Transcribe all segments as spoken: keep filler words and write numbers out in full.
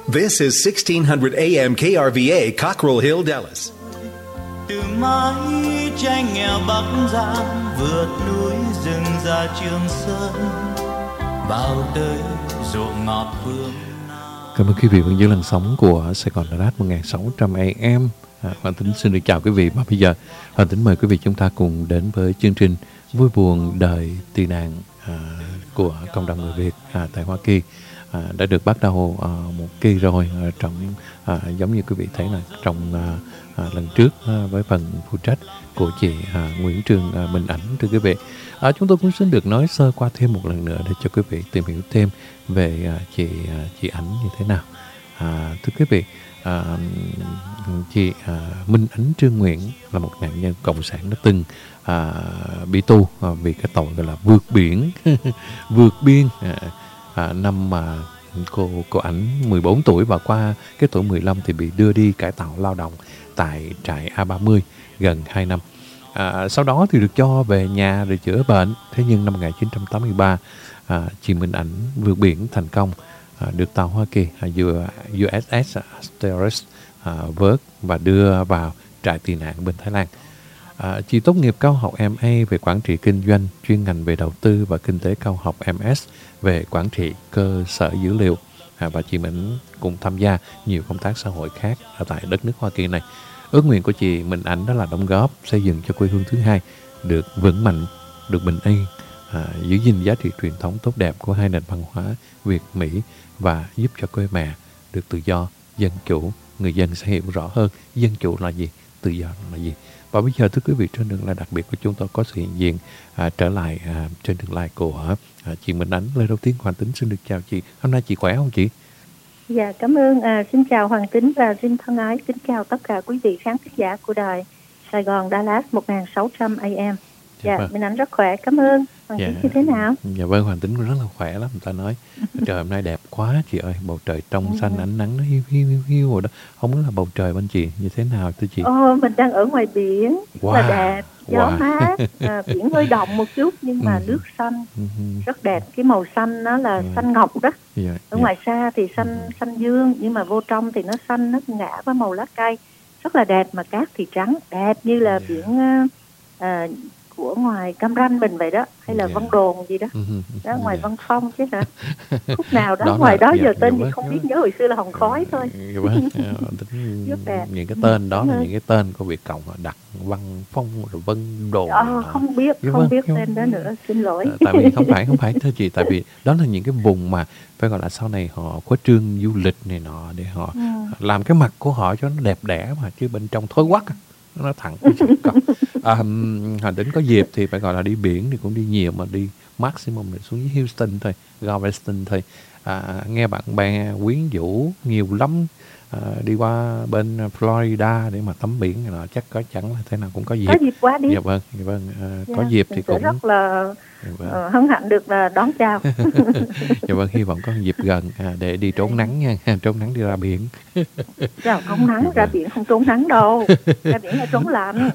This is sixteen hundred A M K R V A, Cockrell Hill, Dallas. Từ mái tranh nghèo Bắc Giang vượt núi rừng ra Trường Sơn vào tới ruộng ngọt phương. Cảm ơn quý vị vẫn giữ làn sóng của Sài Gòn Đà Lạt một nghìn sáu trăm A M. À, Hoàng Tính xin được chào quý vị. Và bây giờ Hoàng Tính mời quý vị chúng ta cùng đến với chương trình Vui buồn đời tị nạn à, của cộng đồng người Việt à, tại Hoa Kỳ. À, đã được bắt đầu à, một kỳ rồi à, trong à, giống như quý vị thấy là trong à, à, lần trước à, với phần phụ trách của chị à, Nguyễn Trương à, Minh Ảnh. Thưa quý vị, à, chúng tôi cũng xin được nói sơ qua thêm một lần nữa để cho quý vị tìm hiểu thêm về à, chị à, chị Ảnh như thế nào. À, thưa quý vị, à, chị à, Minh Ảnh Trương Nguyễn là một nạn nhân cộng sản đã từng à, bị tù à, vì cái tội gọi là vượt biển vượt biên à, à, năm mà cô cô Ảnh mười bốn tuổi và qua cái tuổi mười lăm thì bị đưa đi cải tạo lao động tại trại A ba mươi gần hai năm. À, sau đó thì được cho về nhà để chữa bệnh. Thế nhưng năm một nghìn chín trăm tám mươi ba, à, chị Minh Ảnh vượt biển thành công, à, được tàu Hoa Kỳ à, u ét ét Asteris à, vớt và đưa vào trại tị nạn bên Thái Lan. À, chị tốt nghiệp cao học em A về quản trị kinh doanh, chuyên ngành về đầu tư, và kinh tế cao học em ét về quản trị cơ sở dữ liệu. À, và chị Minh cũng tham gia nhiều công tác xã hội khác ở tại đất nước Hoa Kỳ này. Ước nguyện của chị Minh Ảnh đó là đóng góp xây dựng cho quê hương thứ hai được vững mạnh, được bình yên, à, giữ gìn giá trị truyền thống tốt đẹp của hai nền văn hóa Việt Mỹ và giúp cho quê mẹ được tự do, dân chủ. Người dân sẽ hiểu rõ hơn dân chủ là gì, tự do là gì. Và bây giờ thưa quý vị, trên đường lại đặc biệt của chúng tôi có sự hiện diện à, trở lại à, trên đường lại của à, chị Minh Ảnh. Lời đầu tiên Hoàng Tính xin được chào chị. Hôm nay chị khỏe không chị? Dạ, cảm ơn. À, xin chào Hoàng Tính và xin thân ái kính chào tất cả quý vị khán giả của đài Sài Gòn Đà Lạt một nghìn sáu trăm A M. Dạ, dạ vâng. Minh Ảnh rất khỏe, cảm ơn. Hoàng dạ, Tính như thế nào? Dạ vâng, Hoàng Tính rất là khỏe lắm. Người ta nói trời hôm nay đẹp quá chị ơi, bầu trời trong xanh, ánh nắng nó hiu hiu hiu hiu rồi đó. Không biết là bầu trời bên chị như thế nào thưa chị? Ồ, mình đang ở ngoài biển, wow. là đẹp, gió wow. mát, à, biển hơi động một chút nhưng mà nước xanh, rất đẹp. Cái màu xanh nó là yeah. xanh ngọc đó. Yeah. Ở yeah. ngoài xa thì xanh yeah. xanh dương, nhưng mà vô trong thì nó xanh, nó ngã với màu lá cây, rất là đẹp. Mà cát thì trắng, đẹp như là yeah. biển à, của ngoài Cam Ranh mình vậy đó, hay là yeah. Vân Đồn gì đó, đó yeah. ngoài Vân Phong chứ hả? Khúc nào đó, đó ngoài là, đó giờ dạ, tên thì không dạ. biết, nhớ hồi xưa là Hòn Khói thôi. Rất đẹp. Những cái tên đó là những cái tên của Việt Cộng đặt Văn Phong rồi Vân Đồn. Ờ, không biết, không vâng, biết tên đó nữa, xin lỗi. Tại vì không phải không phải thưa chị, tại vì đó là những cái vùng mà phải gọi là sau này họ khuếch trương du lịch này nọ để họ ừ. làm cái mặt của họ cho nó đẹp đẽ mà, chứ bên trong thối quắc nó thẳng. à, Hoàng Tính có dịp thì phải gọi là đi biển thì cũng đi nhiều, mà đi maximum là xuống dưới Houston thôi, Galveston thôi. À, nghe bạn bè quyến rũ nhiều lắm, à, đi qua bên Florida để mà tắm biển này nọ, chắc có chẳng là thế nào cũng có dịp. Có dịp quá đi. Dạ vâng, dạ vâng. À, dạ, có dịp thì cũng rất là dạ vâng. uh, hân hạnh được là đón chào. Dạ vâng, hy vọng có dịp gần à, để đi trốn nắng nha, trốn nắng đi ra biển. Dạ, không nắng, dạ ra vâng. biển không trốn nắng đâu, ra biển là trốn lạnh.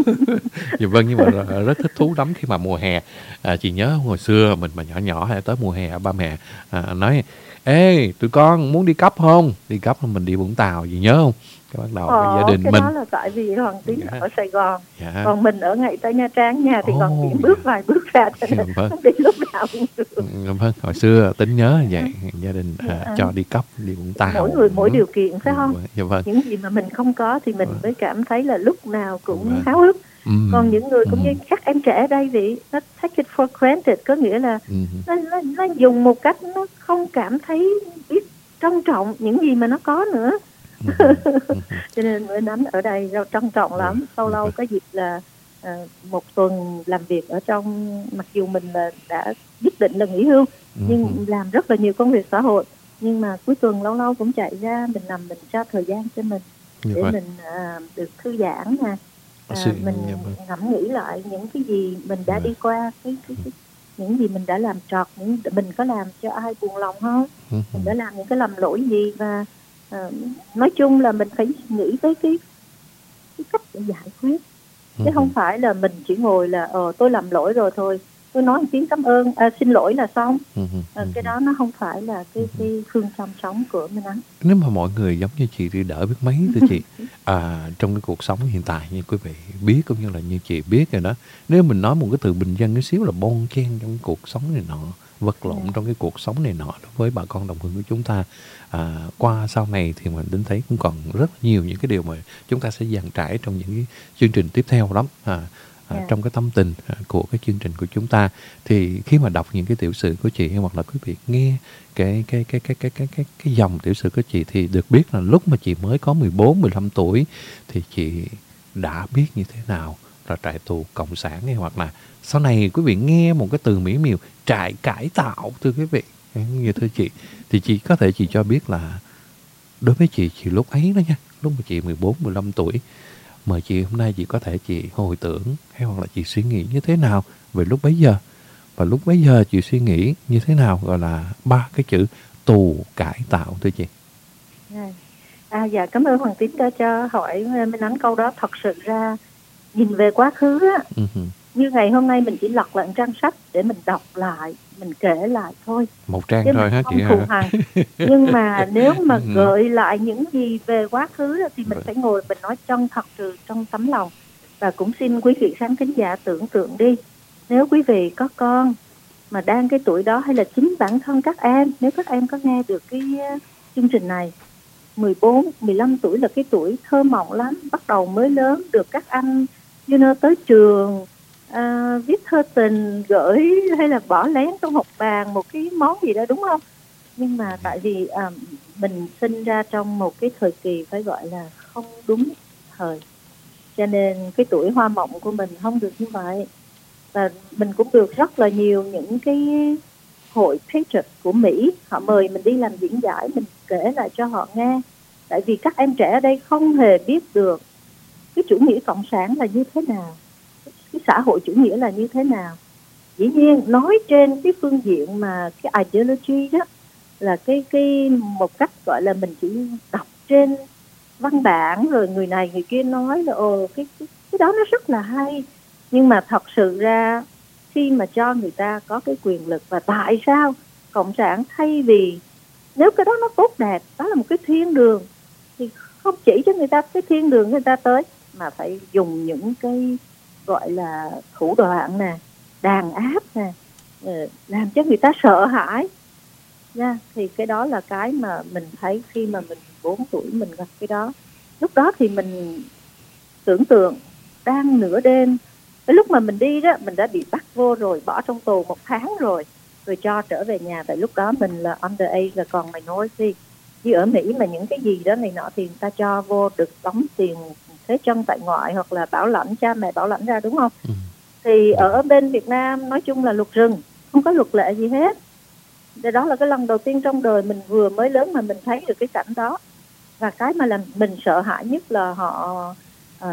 Dạ vâng, nhưng mà rất thích thú lắm khi mà mùa hè. À, chị nhớ hồi xưa mình mà nhỏ nhỏ hay tới mùa hè, ba mẹ à, nói ê tụi con muốn đi cắp không? Đi cắp là mình đi Vũng Tàu, gì nhớ không? Cái bắt đầu ờ, gia đình cái mình. Đó là tại vì Hoàng Tín dạ. ở Sài Gòn, dạ. còn mình ở ngay tới Nha Trang nha, thì oh, còn biển bước vài bước ra cho nên vâng. không đi lúc nào cũng được. Vâng, hồi xưa Tính nhớ vậy, gia đình dạ. à, cho đi cắp, đi Vũng Tàu. Mỗi người mỗi điều kiện phải không? Dạ, vâng. Những gì mà mình không có thì mình vâng. mới cảm thấy là lúc nào cũng vâng. háo hức. Mm. Còn những người cũng mm. như các em trẻ đây vậy, nó take it for granted, có nghĩa là mm. nó, nó, nó dùng một cách nó không cảm thấy biết trân trọng những gì mà nó có nữa. Mm. Cho nên Minh Ảnh ở đây rất trân trọng lắm. Lâu lâu có dịp là uh, một tuần làm việc ở trong, mặc dù mình là đã quyết định là nghỉ hưu, mm. nhưng làm rất là nhiều công việc xã hội, nhưng mà cuối tuần lâu lâu cũng chạy ra mình nằm, mình cho thời gian cho mình để vậy. Mình uh, được thư giãn nè. À, mình ngẫm nghĩ lại những cái gì mình đã đi qua, cái, cái, cái, những gì mình đã làm trọt, những mình có làm cho ai buồn lòng không, mình đã làm những cái lầm lỗi gì, và uh, nói chung là mình phải nghĩ tới cái, cái cách để giải quyết, chứ không phải là mình chỉ ngồi là ờ tôi làm lỗi rồi thôi, tôi nói một tiếng cảm ơn, à, xin lỗi là xong. Ừ, ừ, à, ừ. Cái đó nó không phải là cái, Ừ. cái phương châm sống của mình anh. Nếu mà mọi người giống như chị thì đỡ biết mấy thưa chị. À, trong cái cuộc sống hiện tại như quý vị biết cũng như là như chị biết rồi đó, nếu mình nói một cái từ bình dân cái xíu là bon chen trong cuộc sống này nọ, vật lộn Yeah. trong cái cuộc sống này nọ đối với bà con đồng hương của chúng ta, à, qua sau này thì mình đến thấy cũng còn rất nhiều những cái điều mà chúng ta sẽ dàn trải trong những cái chương trình tiếp theo lắm. À, À, Yeah. trong cái tâm tình à, của cái chương trình của chúng ta, thì khi mà đọc những cái tiểu sử của chị hoặc là quý vị nghe cái cái cái cái cái cái cái cái dòng tiểu sử của chị thì được biết là lúc mà chị mới có mười bốn, mười lăm tuổi thì chị đã biết như thế nào là trại tù cộng sản, hay hoặc là sau này quý vị nghe một cái từ mỹ miều trại cải tạo thưa quý vị, như thưa chị, thì chị có thể chị cho biết là đối với chị chị lúc ấy đó nha, lúc mà chị mười bốn, mười lăm tuổi, mời chị hôm nay chị có thể chị hồi tưởng hay hoặc là chị suy nghĩ như thế nào về lúc bấy giờ, và lúc bấy giờ chị suy nghĩ như thế nào gọi là ba cái chữ tù cải tạo thưa chị. Yeah. À, dạ cảm ơn Hoàng Tín đã cho hỏi Minh Ánh câu đó. Thật sự ra nhìn về quá khứ á, Uh-huh. như ngày hôm nay mình chỉ lật lại trang sách để mình đọc lại, mình kể lại thôi, Một trang chứ thôi mình hả không chị thù hả? hằn. Nhưng mà nếu mà Ừ. gợi lại những gì về quá khứ đó, thì mình Vâng. phải ngồi mình nói chân thật từ trong tấm lòng. Và cũng xin quý vị khán thính giả tưởng tượng đi, nếu quý vị có con mà đang cái tuổi đó, hay là chính bản thân các em, nếu các em có nghe được cái uh, chương trình này, mười bốn, mười lăm tuổi là cái tuổi thơ mộng lắm, bắt đầu mới lớn, được các anh you know, tới trường à, viết thơ tình gửi, hay là bỏ lén trong học bàn một cái món gì đó, đúng không? Nhưng mà tại vì à, mình sinh ra trong một cái thời kỳ phải gọi là không đúng thời, cho nên cái tuổi hoa mộng của mình không được như vậy. Và mình cũng được rất là nhiều những cái hội Patriot của Mỹ, họ mời mình đi làm diễn giải, mình kể lại cho họ nghe. Tại vì các em trẻ ở đây không hề biết được cái chủ nghĩa cộng sản là như thế nào, cái xã hội chủ nghĩa là như thế nào. Dĩ nhiên nói trên cái phương diện mà cái ideology đó là cái cái một cách gọi là mình chỉ đọc trên văn bản, rồi người này người kia nói là ồ cái, cái cái đó nó rất là hay. Nhưng mà thật sự ra khi mà cho người ta có cái quyền lực, và tại sao cộng sản thay vì, nếu cái đó nó tốt đẹp, đó là một cái thiên đường, thì không chỉ cho người ta cái thiên đường người ta tới, mà phải dùng những cái gọi là thủ đoạn nè, đàn áp nè, làm cho người ta sợ hãi nha. Thì cái đó là cái mà mình thấy khi mà mình bốn tuổi mình gặp cái đó. Lúc đó thì mình tưởng tượng đang nửa đêm, cái lúc mà mình đi đó mình đã bị bắt vô rồi, bỏ trong tù một tháng rồi, rồi cho trở về nhà. Tại lúc đó mình là underage, là còn minority. Như ở Mỹ mà những cái gì đó này nọ thì người ta cho vô được đóng tiền thế chân tại ngoại, hoặc là bảo lãnh, cha mẹ bảo lãnh ra, đúng không? Ừ. Thì ở bên Việt Nam nói chung là luật rừng, không có luật lệ gì hết. Đó là cái lần đầu tiên trong đời mình vừa mới lớn mà mình thấy được cái cảnh đó. Và cái mà làm mình sợ hãi nhất là họ uh,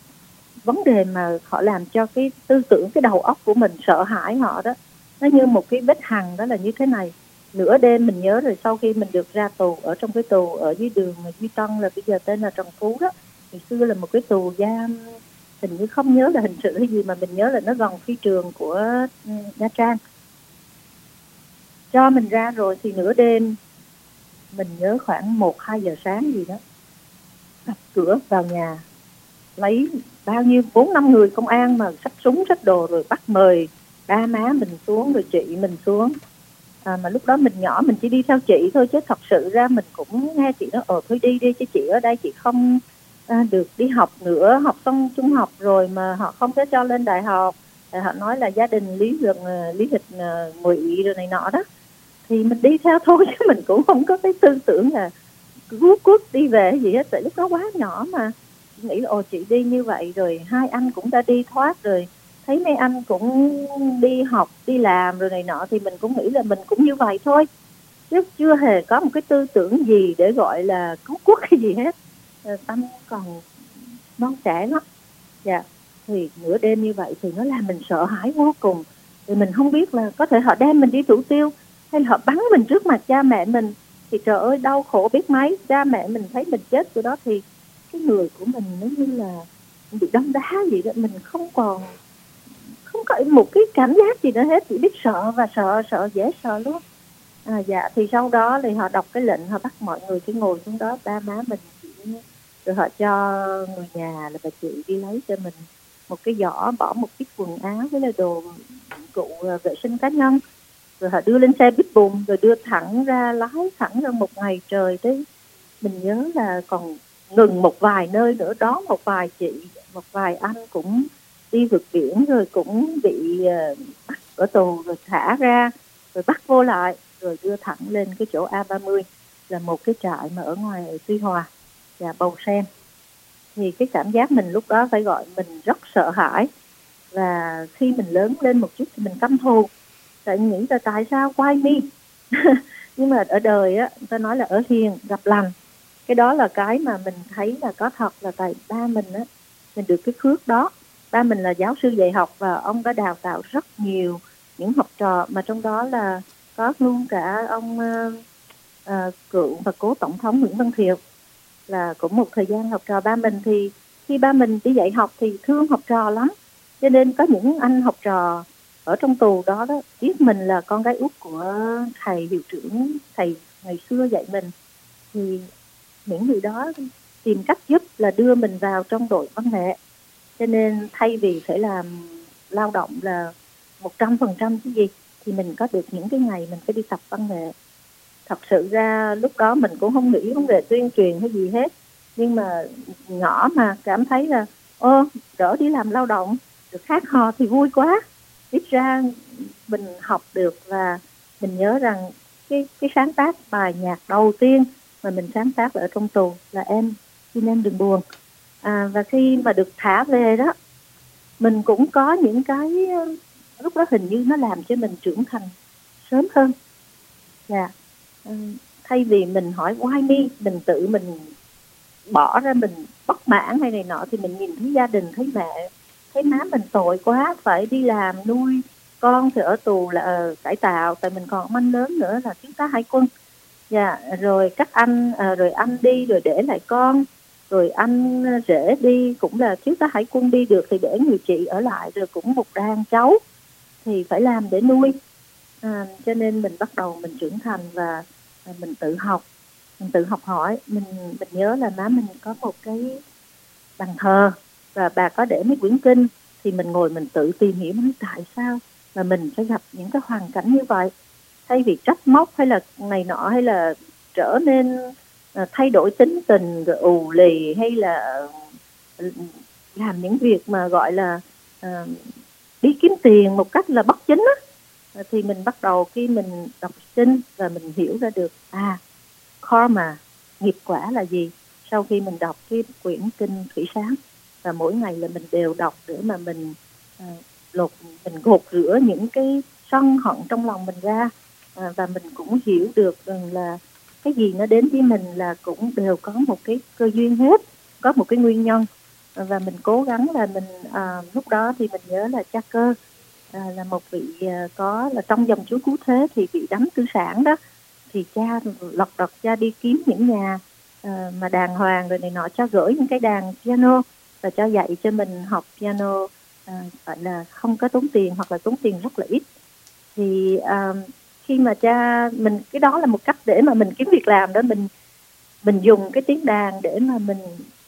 vấn đề mà họ làm cho cái tư tưởng, cái đầu óc của mình sợ hãi họ đó, nó như một cái vết hằn. Đó là như thế này, nửa đêm mình nhớ rồi, sau khi mình được ra tù, ở trong cái tù ở dưới đường Duy Tân, là bây giờ tên là Trần Phú đó, ngày xưa là một cái tù giam, hình như không nhớ là hình sự hay gì, mà mình nhớ là nó gần phi trường của Nha Trang. Cho mình ra rồi thì nửa đêm, mình nhớ khoảng một hai giờ sáng gì đó, đập cửa vào nhà, lấy bao nhiêu bốn năm người công an mà xách súng xách đồ, rồi bắt mời ba má mình xuống, rồi chị mình xuống. À, mà lúc đó mình nhỏ, mình chỉ đi theo chị thôi, chứ thật sự ra mình cũng nghe chị nói ờ thôi đi đi, chứ chị ở đây chị không à, được đi học nữa, học xong trung học rồi mà họ không có cho lên đại học. Thì họ nói là gia đình lý gần lý lịch ngụy rồi này nọ đó, thì mình đi theo thôi, chứ mình cũng không có cái tư tưởng là rút quốc đi về gì hết. Tại lúc đó quá nhỏ mà nghĩ là ồ chị đi như vậy rồi hai anh cũng đã đi thoát rồi, thấy mấy anh cũng đi học đi làm rồi này nọ, thì mình cũng nghĩ là mình cũng như vậy thôi, chứ chưa hề có một cái tư tưởng gì để gọi là cứu quốc hay gì hết. Tâm còn non trẻ lắm. Dạ, thì nửa đêm như vậy thì nó làm mình sợ hãi vô cùng. Thì mình không biết là có thể họ đem mình đi thủ tiêu, hay là họ bắn mình trước mặt cha mẹ mình, thì trời ơi đau khổ biết mấy. Cha mẹ mình thấy mình chết từ đó thì cái người của mình nó như là bị đâm đá gì đó, mình không còn không không có một cái cảm giác gì nữa hết, chỉ biết sợ và sợ, sợ dễ sợ luôn. À, dạ, thì sau đó thì họ đọc cái lệnh, họ bắt mọi người phải ngồi xuống đó, ba má mình chỉ, rồi họ cho người nhà là bà chị đi lấy cho mình một cái giỏ, bỏ một ít quần áo với là đồ cụ vệ sinh cá nhân, rồi họ đưa lên xe bít bùng, rồi đưa thẳng ra, lái thẳng ra một ngày trời đấy. Mình nhớ là còn ngừng một vài nơi nữa đó, một vài chị, một vài anh cũng đi vượt biển rồi cũng bị uh, bắt ở tù rồi thả ra, rồi bắt vô lại, rồi đưa thẳng lên cái chỗ A ba mươi, là một cái trại mà ở ngoài Tuy Hòa và Bầu Sen. Thì cái cảm giác mình lúc đó phải gọi mình rất sợ hãi. Và khi mình lớn lên một chút thì mình căm thù, tại nghĩ là tại sao why me. Nhưng mà ở đời á, người ta nói là ở hiền gặp lành. Cái đó là cái mà mình thấy là có thật, là tại ba mình á, mình được cái phước đó. Ba mình là giáo sư dạy học và ông đã đào tạo rất nhiều những học trò, mà trong đó là có luôn cả ông uh, uh, cựu và cố tổng thống Nguyễn Văn Thiệu, là cũng một thời gian học trò ba mình. Thì khi ba mình đi dạy học thì thương học trò lắm, cho nên có những anh học trò ở trong tù đó đó biết mình là con gái út của thầy hiệu trưởng, thầy ngày xưa dạy mình, thì những người đó tìm cách giúp là đưa mình vào trong đội văn nghệ. Cho nên thay vì phải làm lao động là một trăm phần trăm cái gì, thì mình có được những cái ngày mình phải đi tập văn nghệ. Thật sự ra lúc đó mình cũng không nghĩ vấn đề tuyên truyền hay gì hết, nhưng mà nhỏ mà cảm thấy là ô đỡ đi làm lao động, được hát hò thì vui quá. Ít ra mình học được, và mình nhớ rằng cái cái sáng tác bài nhạc đầu tiên mà mình sáng tác ở trong tù là Em Xin Em Đừng Buồn. À, và khi mà được thả về đó, mình cũng có những cái lúc đó hình như nó làm cho mình trưởng thành sớm hơn. Dạ. À, thay vì mình hỏi why me, mình tự mình bỏ ra mình bất mãn hay này nọ, thì mình nhìn thấy gia đình, thấy mẹ, thấy má mình tội quá, phải đi làm nuôi con thì ở tù là uh, cải tạo, tại mình còn anh lớn nữa là thiếu tá hải quân. Dạ, rồi các anh, à, rồi anh đi rồi để lại con, rồi anh rể đi cũng là thiếu tá hải quân đi được thì để người chị ở lại, rồi cũng một đàn cháu thì phải làm để nuôi. À, cho nên mình bắt đầu mình trưởng thành và à, mình tự học, mình tự học hỏi. Mình mình nhớ là má mình có một cái bàn thờ và bà có để mấy quyển kinh, thì mình ngồi mình tự tìm hiểu nói tại sao mà mình phải gặp những cái hoàn cảnh như vậy. Thay vì trách móc hay là này nọ, hay là trở nên uh, thay đổi tính tình rồi ù lì, hay là uh, làm những việc mà gọi là uh, đi kiếm tiền một cách là bất chính á, uh, thì mình bắt đầu khi mình đọc kinh và mình hiểu ra được à karma, nghiệp quả là gì. Sau khi mình đọc cái quyển kinh Thủy Sáng, và mỗi ngày là mình đều đọc để mà mình uh, lột mình gột rửa những cái sân hận trong lòng mình ra. À, và mình cũng hiểu được rằng là cái gì nó đến với mình là cũng đều có một cái cơ duyên hết, có một cái nguyên nhân. À, và mình cố gắng là mình à, lúc đó thì mình nhớ là cha Cơ à, là một vị à, có là trong dòng Chúa Cứu Thế thì bị đánh tư sản đó, thì cha lật đật cha đi kiếm những nhà à, mà đàng hoàng rồi này nọ, cha gửi những cái đàn piano và cha dạy cho mình học piano, à, gọi là không có tốn tiền hoặc là tốn tiền rất là ít. Thì à, khi mà cha mình, cái đó là một cách để mà mình kiếm việc làm đó, mình mình dùng cái tiếng đàn để mà mình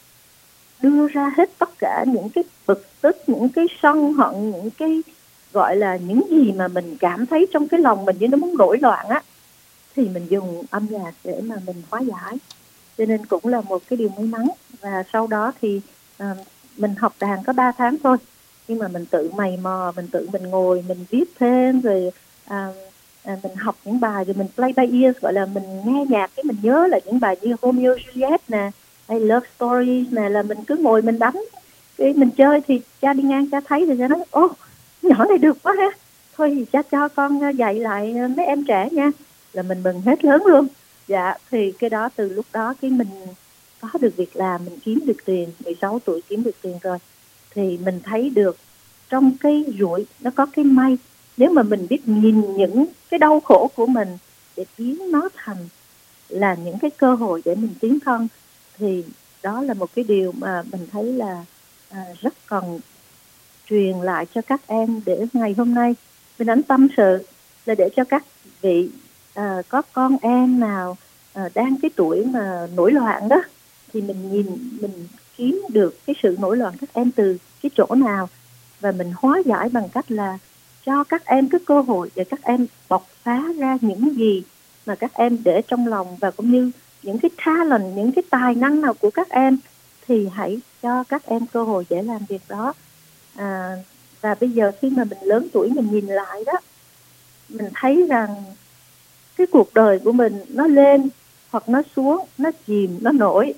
đưa ra hết tất cả những cái bực tức, những cái sân hận, những cái gọi là những gì mà mình cảm thấy trong cái lòng mình như nó muốn nổi loạn á, thì mình dùng âm nhạc để mà mình hóa giải. Cho nên cũng là một cái điều may mắn. Và sau đó thì à, mình học đàn có ba tháng thôi, nhưng mà mình tự mày mò, mình tự mình ngồi mình viết thêm, rồi à, À, mình học những bài rồi mình play by ear, gọi là mình nghe nhạc cái mình nhớ là những bài như Romeo Juliet nè, hay Love Stories nè, là mình cứ ngồi mình đánh, cái mình chơi. Thì cha đi ngang cha thấy thì cha nói ô nhỏ này được quá ha, thôi thì cha cho con dạy lại mấy em trẻ nha, là mình mừng hết lớn luôn. Dạ, thì cái đó từ lúc đó cái mình có được việc làm, mình kiếm được tiền, mười sáu tuổi kiếm được tiền rồi, thì mình thấy được trong cái rủi nó có cái may. Nếu mà mình biết nhìn những cái đau khổ của mình để biến nó thành là những cái cơ hội để mình tiến thân, thì đó là một cái điều mà mình thấy là à, rất cần truyền lại cho các em để ngày hôm nay Minh Ánh tâm sự là để cho các vị à, có con em nào à, đang cái tuổi mà nổi loạn đó, thì mình nhìn mình kiếm được cái sự nổi loạn các em từ cái chỗ nào, và mình hóa giải bằng cách là cho các em cái cơ hội để các em bộc phá ra những gì mà các em để trong lòng, và cũng như những cái talent, những cái tài năng nào của các em thì hãy cho các em cơ hội để làm việc đó. À, và bây giờ khi mà mình lớn tuổi mình nhìn lại đó, mình thấy rằng cái cuộc đời của mình nó lên hoặc nó xuống, nó chìm, nó nổi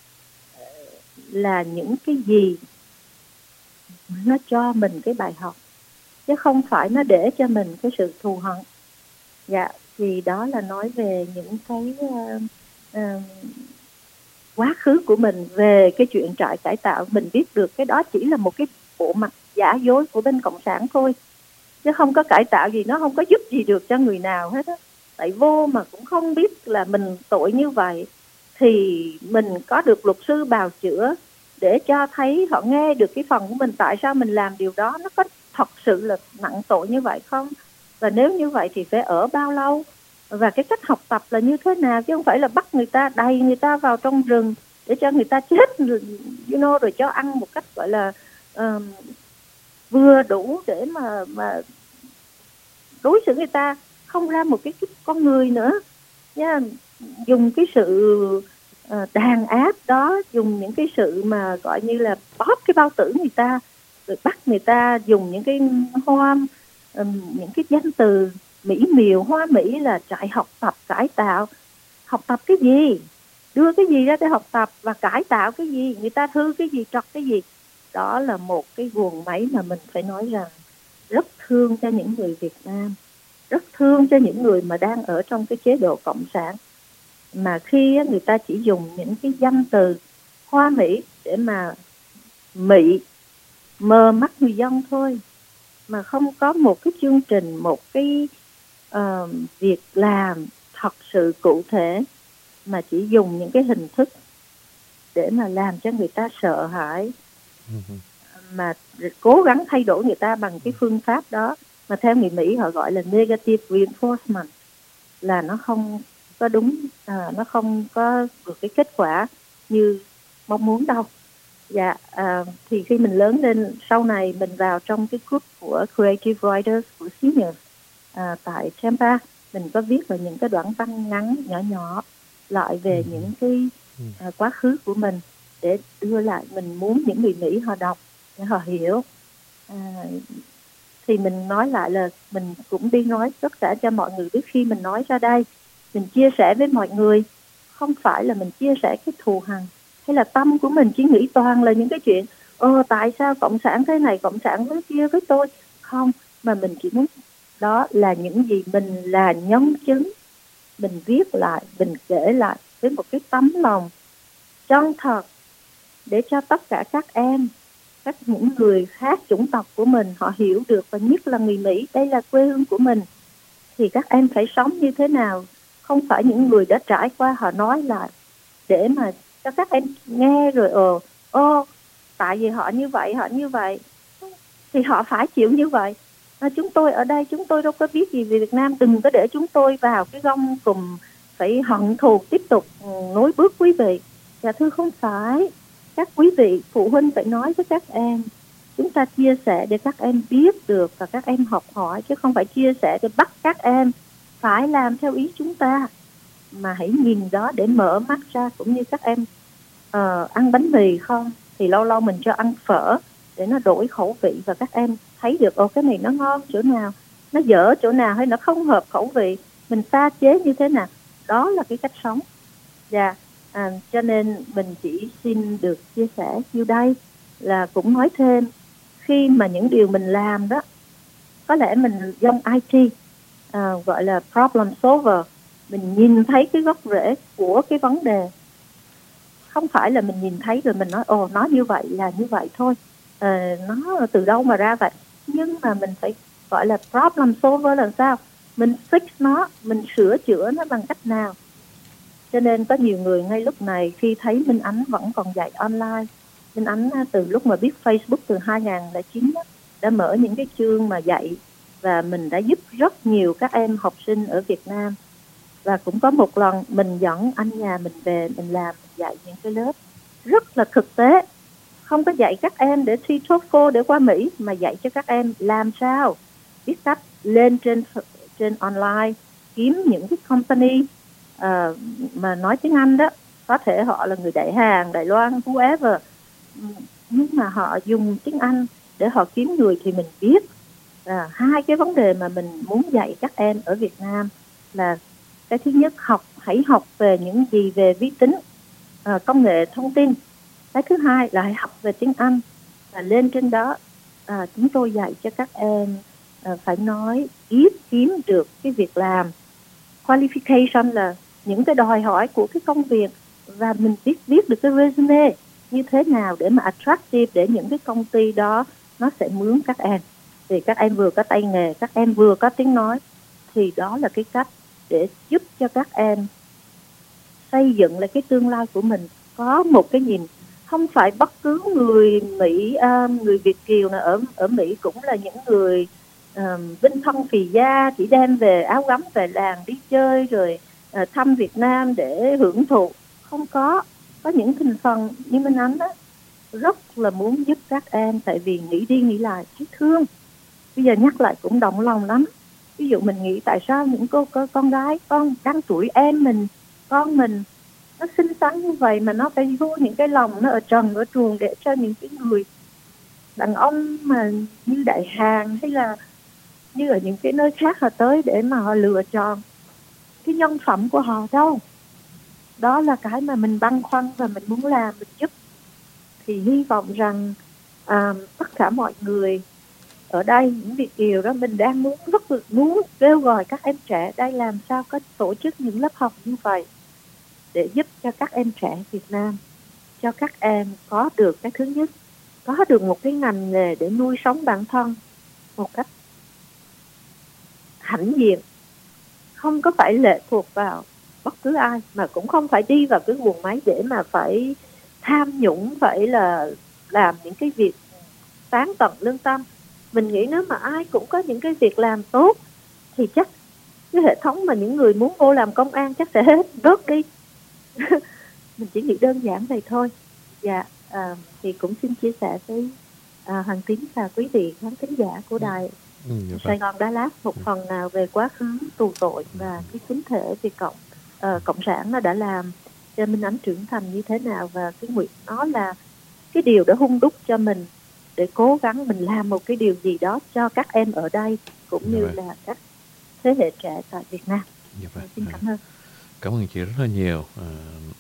là những cái gì nó cho mình cái bài học, chứ không phải nó để cho mình cái sự thù hận. Dạ, thì đó là nói về những cái uh, uh, quá khứ của mình về cái chuyện trại cải tạo. Mình biết được cái đó chỉ là một cái bộ mặt giả dối của bên Cộng sản thôi, chứ không có cải tạo gì, nó không có giúp gì được cho người nào hết á. Tại vô mà cũng không biết là mình tội như vậy, thì mình có được luật sư bào chữa để cho thấy họ nghe được cái phần của mình, tại sao mình làm điều đó, nó có thật sự là nặng tội như vậy không, và nếu như vậy thì phải ở bao lâu, và cái cách học tập là như thế nào, chứ không phải là bắt người ta đầy người ta vào trong rừng để cho người ta chết, you know, rồi cho ăn một cách gọi là uh, vừa đủ để mà mà đối xử người ta không ra một cái, cái con người nữa nha. Dùng cái sự uh, đàn áp đó, dùng những cái sự mà gọi như là bóp cái bao tử người ta, rồi bắt người ta dùng những cái hoa um, những cái danh từ mỹ miều hoa mỹ là trại học tập cải tạo. Học tập cái gì, đưa cái gì ra để học tập, và cải tạo cái gì, người ta thư cái gì, trật cái gì. Đó là một cái guồng máy mà mình phải nói rằng rất thương cho những người Việt Nam, rất thương cho những người mà đang ở trong cái chế độ cộng sản, mà khi người ta chỉ dùng những cái danh từ hoa mỹ để mà mị mờ mắt người dân thôi, mà không có một cái chương trình, một cái uh, việc làm thật sự cụ thể, mà chỉ dùng những cái hình thức để mà làm cho người ta sợ hãi, mà cố gắng thay đổi người ta bằng cái phương pháp đó, mà theo người Mỹ họ gọi là negative reinforcement, là nó không có đúng, à, nó không có được cái kết quả như mong muốn đâu. Dạ, à, thì khi mình lớn lên, sau này mình vào trong cái group của Creative Writers của Seniors à, tại Tampa, mình có viết vào những cái đoạn văn ngắn nhỏ nhỏ lại về những cái à, quá khứ của mình, để đưa lại, mình muốn những người Mỹ họ đọc để họ hiểu. À, thì mình nói lại là mình cũng đi nói tất cả cho mọi người biết, khi mình nói ra đây, mình chia sẻ với mọi người, không phải là mình chia sẻ cái thù hằn, hay là tâm của mình chỉ nghĩ toàn là những cái chuyện ờ tại sao cộng sản thế này, cộng sản với kia với tôi, không, mà mình chỉ muốn đó là những gì mình là nhân chứng, mình viết lại, mình kể lại với một cái tấm lòng chân thật, để cho tất cả các em, các những người khác chủng tộc của mình họ hiểu được, và nhất là người Mỹ, đây là quê hương của mình, thì các em phải sống như thế nào, không phải những người đã trải qua họ nói lại để mà cho các em nghe rồi ờ ô tại vì họ như vậy, họ như vậy thì họ phải chịu như vậy. À, chúng tôi ở đây chúng tôi đâu có biết gì về Việt Nam, đừng có để chúng tôi vào cái gông cùm phải hận thù tiếp tục nối bước quý vị. Dạ thưa, không phải, các quý vị phụ huynh phải nói với các em, chúng ta chia sẻ để các em biết được và các em học hỏi, chứ không phải chia sẻ để bắt các em phải làm theo ý chúng ta, mà hãy nhìn đó để mở mắt ra. Cũng như các em uh, ăn bánh mì không, thì lâu lâu mình cho ăn phở để nó đổi khẩu vị, và các em thấy được ồ cái này nó ngon chỗ nào, nó dở chỗ nào, hay nó không hợp khẩu vị, mình pha chế như thế nào. Đó là cái cách sống. Dạ, à, cho nên mình chỉ xin được chia sẻ như đây, là cũng nói thêm, khi mà những điều mình làm đó, có lẽ mình trong i tê à, gọi là problem solver, mình nhìn thấy cái gốc rễ của cái vấn đề, không phải là mình nhìn thấy rồi mình nói ồ nó như vậy là như vậy thôi, à, nó từ đâu mà ra vậy. Nhưng mà mình phải gọi là problem solver là sao, mình fix nó, mình sửa chữa nó bằng cách nào. Cho nên có nhiều người ngay lúc này khi thấy Minh Ánh vẫn còn dạy online, Minh Ánh từ lúc mà biết Facebook từ hai không không chín đó, đã mở những cái chương mà dạy, và mình đã giúp rất nhiều các em học sinh ở Việt Nam. Và cũng có một lần mình dẫn anh nhà mình về, mình làm mình dạy những cái lớp rất là thực tế, không có dạy các em để thi TOEFL để qua Mỹ, mà dạy cho các em làm sao biết cách lên trên trên online, kiếm những cái company uh, mà nói tiếng Anh đó, có thể họ là người Đại Hàn, Đài Loan, whoever, nhưng mà họ dùng tiếng Anh để họ kiếm người thì mình biết. À, hai cái vấn đề mà mình muốn dạy các em ở Việt Nam là cái thứ nhất, học hãy học về những gì về vi tính, à, công nghệ thông tin. Cái thứ hai là hãy học về tiếng Anh, và lên trên đó à, chúng tôi dạy cho các em à, phải nói biết kiếm được cái việc làm. Qualification là những cái đòi hỏi của cái công việc, và mình biết viết được cái resume như thế nào để mà attractive, để những cái công ty đó nó sẽ mướn các em. Thì các em vừa có tay nghề, các em vừa có tiếng nói, thì đó là cái cách để giúp cho các em xây dựng lại cái tương lai của mình, có một cái nhìn. Không phải bất cứ người Mỹ, uh, người Việt kiều nào ở ở Mỹ cũng là những người uh, vinh thân phì gia, chỉ đem về áo gấm về làng đi chơi rồi uh, thăm Việt Nam để hưởng thụ. Không có, có những thành phần như Minh Ánh đó rất là muốn giúp các em, tại vì nghĩ đi nghĩ lại thấy thương. Bây giờ nhắc lại cũng động lòng lắm. Ví dụ mình nghĩ tại sao những cô, cô con gái con đang tuổi em mình, con mình nó xinh xắn như vậy mà nó phải vô những cái lòng nó ở trần ở truồng để cho những cái người đàn ông mà như Đại Hàn hay là như ở những cái nơi khác họ tới để mà họ lựa chọn cái nhân phẩm của họ đâu. Đó là cái mà mình băn khoăn và mình muốn làm, mình giúp. Thì hy vọng rằng à, tất cả mọi người ở đây, những Việt kiều đó, mình đang muốn rất là muốn kêu gọi các em trẻ đây làm sao có tổ chức những lớp học như vậy để giúp cho các em trẻ Việt Nam, cho các em có được cái thứ nhất, có được một cái ngành nghề để nuôi sống bản thân một cách hãnh diện, không có phải lệ thuộc vào bất cứ ai, mà cũng không phải đi vào cái guồng máy để mà phải tham nhũng, phải là làm những cái việc tán tận lương tâm. Mình nghĩ nếu mà ai cũng có những cái việc làm tốt thì chắc cái hệ thống mà những người muốn vô làm công an chắc sẽ hết rớt đi. Mình chỉ nghĩ đơn giản vậy thôi. Dạ, à, thì cũng xin chia sẻ với à, Hoàng Tín và quý vị khán thính giả của đài ừ, Sài Gòn Đà Lạt một ừ. phần nào về quá khứ tù tội và cái chính thể Việt Cộng uh, Cộng sản nó đã làm cho Minh Ánh trưởng thành như thế nào, và cái nguyện nó là cái điều đã hung đúc cho mình để cố gắng mình làm một cái điều gì đó cho các em ở đây cũng dạ như vậy. Là các thế hệ trẻ tại Việt Nam. Dạ vậy. Xin cảm ơn. Cảm ơn chị rất là nhiều. À,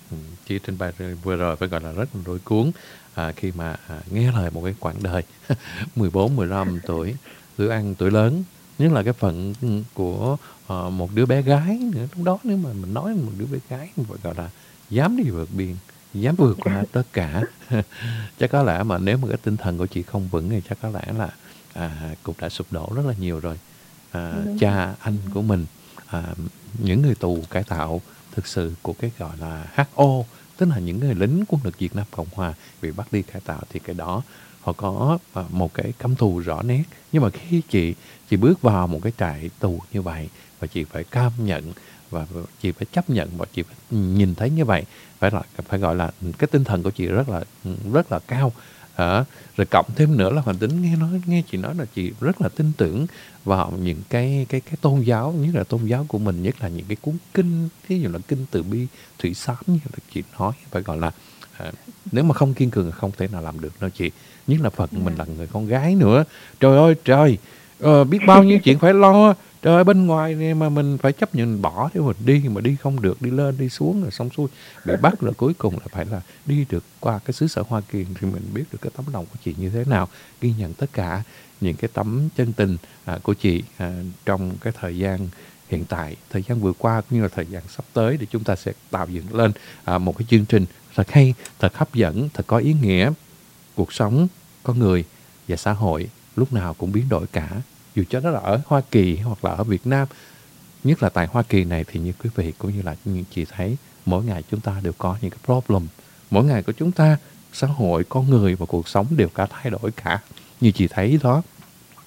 chị trình bày vừa rồi phải gọi là rất là lôi cuốn à, khi mà à, nghe lời một cái quãng đời mười bốn, mười lăm tuổi, tuổi ăn tuổi lớn, nhất là cái phận của uh, một đứa bé gái nữa. Lúc đó nếu mà mình nói một đứa bé gái phải gọi là dám đi vượt biên, dám vượt qua tất cả. Chắc có lẽ mà nếu mà cái tinh thần của chị không vững thì chắc có lẽ là à, cũng đã sụp đổ rất là nhiều rồi. À, cha anh của mình, à, những người tù cải tạo thực sự của cái gọi là hát o, tức là những người lính quân lực Việt Nam Cộng Hòa bị bắt đi cải tạo, thì cái đó họ có một cái căm thù rõ nét. Nhưng mà khi chị chị bước vào một cái trại tù như vậy và chị phải cam nhận và chị phải chấp nhận và chị phải nhìn thấy như vậy, phải là phải gọi là cái tinh thần của chị rất là rất là cao. À, rồi cộng thêm nữa là Hoàng Tín nghe nói nghe chị nói là chị rất là tin tưởng vào những cái cái cái tôn giáo, nhất là tôn giáo của mình, nhất là những cái cuốn kinh, ví dụ là kinh Từ Bi, Thủy Sám, như là chị nói, phải gọi là à, nếu mà không kiên cường không thể nào làm được đâu chị. Nhất là Phật mình là người con gái nữa, trời ơi trời, ờ, biết bao nhiêu chuyện phải lo. Trời ơi, bên ngoài này mà mình phải chấp nhận bỏ để mà đi, mà đi không được, đi lên đi xuống rồi xong xuôi bị bắt, rồi cuối cùng là phải là đi được qua cái xứ sở Hoa Kỳ, thì mình biết được cái tấm lòng của chị như thế nào. Ghi nhận tất cả những cái tấm chân tình à, của chị à, trong cái thời gian hiện tại, thời gian vừa qua cũng như là thời gian sắp tới, để chúng ta sẽ tạo dựng lên à, một cái chương trình thật hay, thật hấp dẫn, thật có ý nghĩa. Cuộc sống, con người và xã hội lúc nào cũng biến đổi cả, dù cho nó là ở Hoa Kỳ hoặc là ở Việt Nam. Nhất là tại Hoa Kỳ này thì như quý vị cũng như là như chị thấy, mỗi ngày chúng ta đều có những cái problem. Mỗi ngày của chúng ta, xã hội, con người và cuộc sống đều cả thay đổi cả. Như chị thấy đó,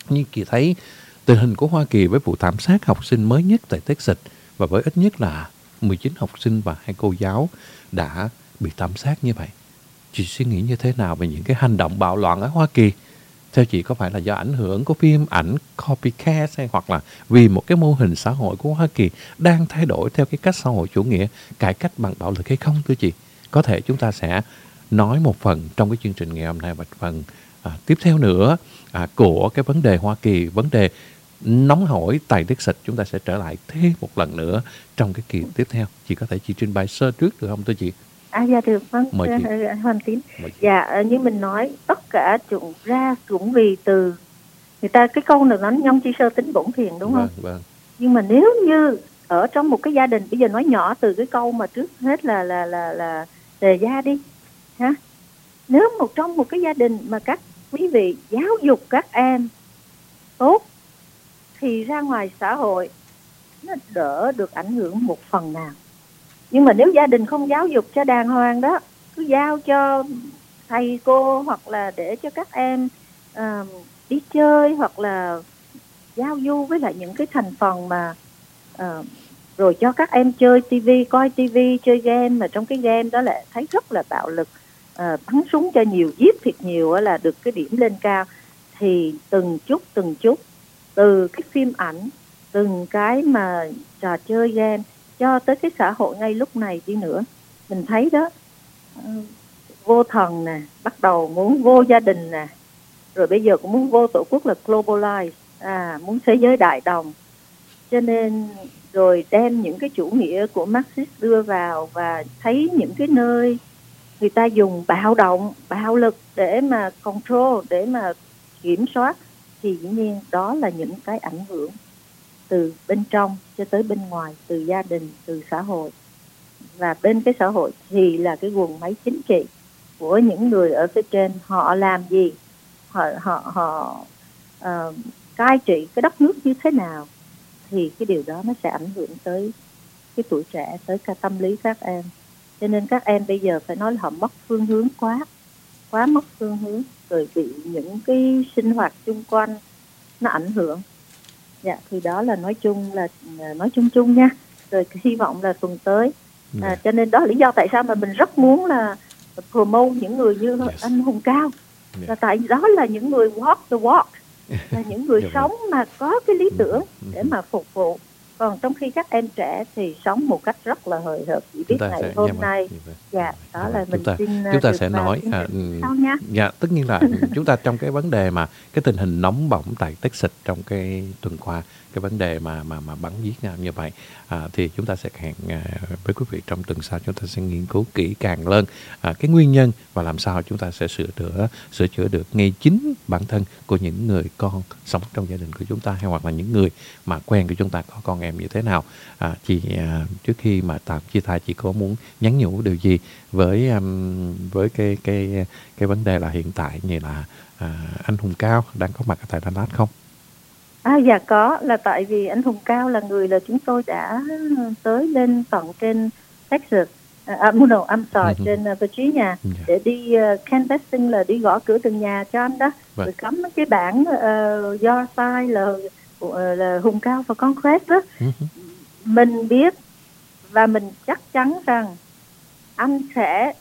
như Kỳ thấy tình hình của Hoa Kỳ với vụ thảm sát học sinh mới nhất tại Texas và với ít nhất là mười chín học sinh và hai cô giáo đã bị thảm sát như vậy. Chị suy nghĩ như thế nào về những cái hành động bạo loạn ở Hoa Kỳ? Theo chị có phải là do ảnh hưởng của phim ảnh copycat hay hoặc là vì một cái mô hình xã hội của Hoa Kỳ đang thay đổi theo cái cách xã hội chủ nghĩa, cải cách bằng bạo lực hay không thưa chị? Có thể chúng ta sẽ nói một phần trong cái chương trình ngày hôm nay và phần à, tiếp theo nữa à, của cái vấn đề Hoa Kỳ, vấn đề nóng hổi tại Texas, chúng ta sẽ trở lại thêm một lần nữa trong cái kỳ tiếp theo. Chị có thể chị trình bày sơ trước được không thưa chị? À dạ được, vâng, Mời chị. Hoàng Tín. Dạ, như mình nói, tất cả chúng ra cũng vì từ người ta, cái câu này nói nhân chi sơ tính bổn thiện, đúng không? Vâng, vâng. Nhưng mà nếu như ở trong một cái gia đình, bây giờ nói nhỏ từ cái câu mà trước hết là là là là đề gia đi ha. Nếu một trong một cái gia đình mà các quý vị giáo dục các em tốt thì ra ngoài xã hội nó đỡ được ảnh hưởng một phần nào. Nhưng mà nếu gia đình không giáo dục cho đàng hoàng đó, cứ giao cho thầy cô hoặc là để cho các em uh, đi chơi hoặc là giao du với lại những cái thành phần mà uh, rồi cho các em chơi tivi, coi tivi, chơi game, mà trong cái game đó lại thấy rất là bạo lực, uh, bắn súng cho nhiều, giết thiệt nhiều là được cái điểm lên cao, thì từng chút từng chút từ cái phim ảnh, từng cái mà trò chơi game cho tới cái xã hội ngay lúc này đi nữa, mình thấy đó, uh, vô thần nè, bắt đầu muốn vô gia đình nè, rồi bây giờ cũng muốn vô tổ quốc là globalize, à, muốn thế giới đại đồng, cho nên rồi đem những cái chủ nghĩa của Marxist đưa vào và thấy những cái nơi người ta dùng bạo động, bạo lực để mà control, để mà kiểm soát, thì dĩ nhiên đó là những cái ảnh hưởng từ bên trong cho tới bên ngoài, từ gia đình, từ xã hội. Và bên cái xã hội thì là cái guồng máy chính trị của những người ở phía trên, họ làm gì, họ họ họ uh, cai trị cái đất nước như thế nào, thì cái điều đó nó sẽ ảnh hưởng tới cái tuổi trẻ, tới cả tâm lý các em. Cho nên các em bây giờ phải nói là họ mất phương hướng quá, quá mất phương hướng, rồi bị những cái sinh hoạt chung quanh nó ảnh hưởng. Dạ, thì đó là nói chung là nói chung chung nha. Rồi hy vọng là tuần tới. À, yeah. Cho nên đó là lý do tại sao mà mình rất muốn là promote những người như yes. anh Hùng Cao. Yeah. Là tại đó là những người walk the walk, là những người yeah. sống mà có cái lý tưởng để mà phục vụ. Còn trong khi các em trẻ thì sống một cách rất là hời hợt. Chỉ biết ngày hôm nay, dạ, đó là mình chúng ta, xin chúng ta sẽ nói, à, nha. Dạ, tất nhiên là chúng ta trong cái vấn đề mà cái tình hình nóng bỏng tại Texas trong cái tuần qua, cái vấn đề mà mà mà bắn giết nhau như vậy, à, thì chúng ta sẽ hẹn à, với quý vị trong tuần sau, chúng ta sẽ nghiên cứu kỹ càng hơn à, cái nguyên nhân và làm sao chúng ta sẽ sửa chữa sửa chữa được ngay chính bản thân của những người con sống trong gia đình của chúng ta, hay hoặc là những người mà quen của chúng ta có con em như thế nào. À, chị à, trước khi mà tạm chia tay, chị có muốn nhắn nhủ điều gì với um, với cái cái cái vấn đề là hiện tại như là à, anh Hùng Cao đang có mặt ở tại Dallas không? À dạ có, là tại vì anh Hùng Cao là người là chúng tôi đã tới lên tận trên Texas, à, no, I'm sorry, uh-huh. trên uh, Virginia yeah. để đi uh, canvassing, là đi gõ cửa từng nhà cho anh đó, right. rồi cắm cái bảng uh, do sai là uh, là Hùng Cao và Congress đó. Uh-huh. Mình biết và mình chắc chắn rằng anh sẽ